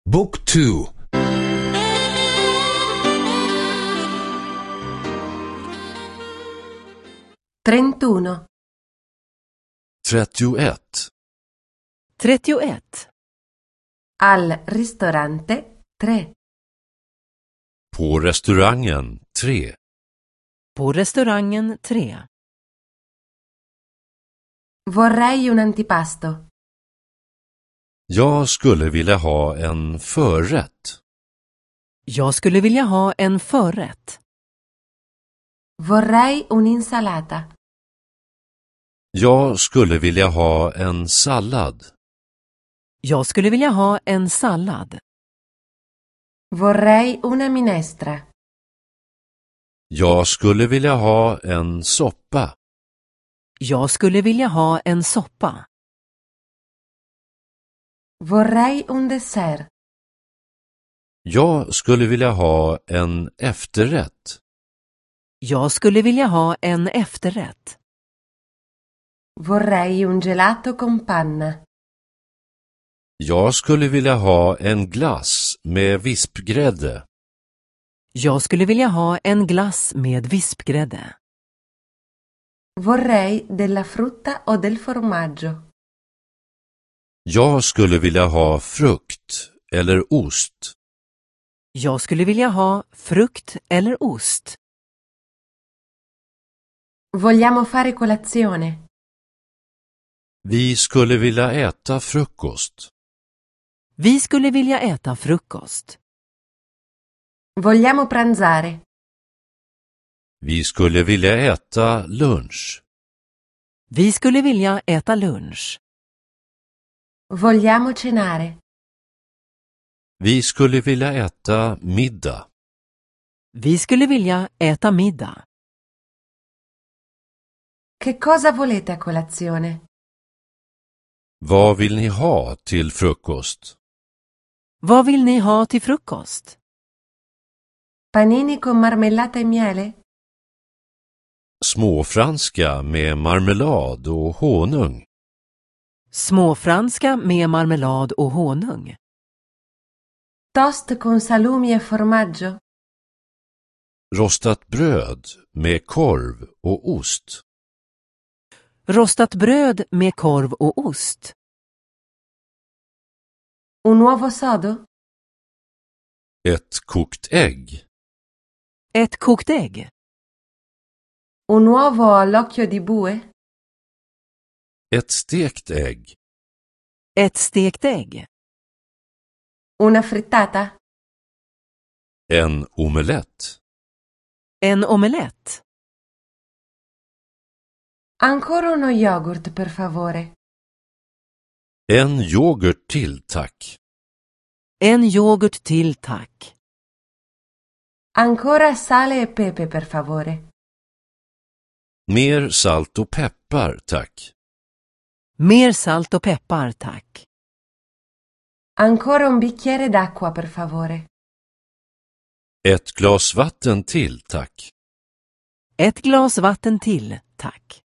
Book 2. 31. 31. 31. Al ristorante 3. På restaurangen 3. På restaurangen 3. Vorrei un antipasto. Jag skulle vilja ha en förrätt. Jag skulle vilja ha en förrätt. Vorrei un'insalata. Jag skulle vilja ha en sallad. Jag skulle vilja ha en sallad. Vorrei una minestra. Jag skulle vilja ha en soppa. Jag skulle vilja ha en soppa. Vorrei un dessert. Jag skulle vilja ha en efterrätt. Jag skulle vilja ha en efterrätt. Vorrei un gelato con panna. Jag skulle vilja ha en glass med vispgrädde. Jag skulle vilja ha en glass med vispgrädde. Vorrei della frutta o del formaggio. Jag skulle vilja ha frukt eller ost. Jag skulle vilja ha frukt eller ost. Vogliamo fare colazione. Vi skulle vilja äta frukost. Vi skulle vilja äta frukost. Vogliamo pranzare. Vi skulle vilja äta lunch. Vi skulle vilja äta lunch. Vogliamo cenare. Vi skulle vilja äta middag. Vi skulle vilja äta middag. Che cosa volete a colazione? Vad vill ni ha till frukost? Vad vill ni ha till frukost? Panini con marmellata e miele? Småfranska med marmelad och honung. Småfranska med marmelad och honung. Toast con salumi e formaggio? Rostat bröd med korv och ost. Rostat bröd med korv och ost. Un uovo sodo? Ett kokt ägg. Ett kokt ägg. Un uovo all'occhio di bue? Ett stekt ägg. Ett stekt ägg. Una frittata? En omelett. En omelett. Ancora uno yogurt, per favore. En yoghurt till, tack. En yoghurt till, tack. Ancora sale e pepe, per favore. Mer salt och peppar, tack. Mer salt och peppar, tack. Ancora un bicchiere d'acqua, per favore. Ett glas vatten till, tack. Ett glas vatten till, tack.